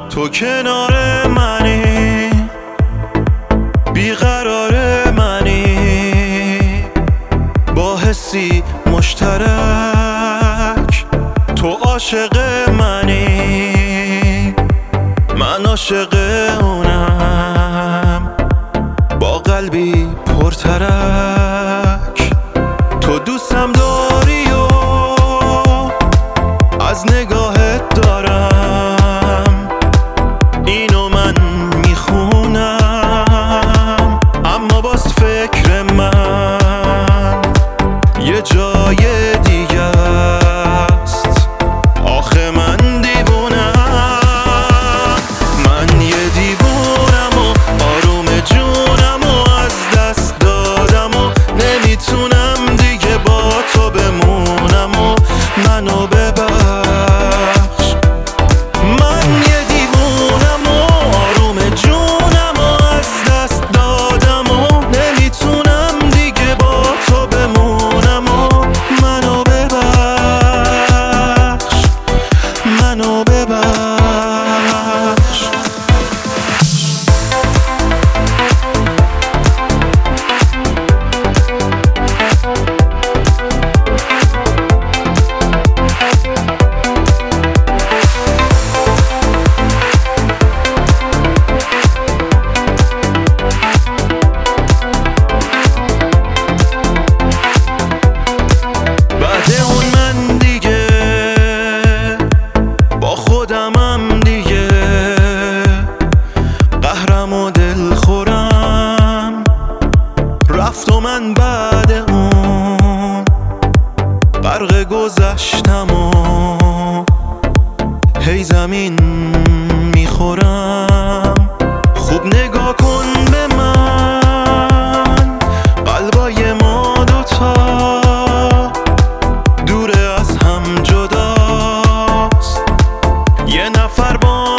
تو کنار منی، بیقرار منی، با حسی مشترک. تو عاشق منی، من عاشق اونم، با قلبی پرترک. تو دوستم داری و از نگاهت دارم، اینو من میخونم، اما باز فکر من یه جای دیگه است. آخه من دیوونم، من یه دیوونم و آروم جونم و از دست دادم و نمیتونم دیگه با تو بمونم و منو ببخش. من یه دیوونم و آروم جونم و از دست دادم و نمیتونم دیگه با تو بمونم و منو ببخش، منو ببخش. بعد اون من دیگه با خودمم دیگه، قهرم و دل خورم. رفت و من بعد اون غرق گذشتم و هی زمین میخورم. خوب نگاه کن به من، قلبای ما دوتا دوره از هم جداست. یه نفر با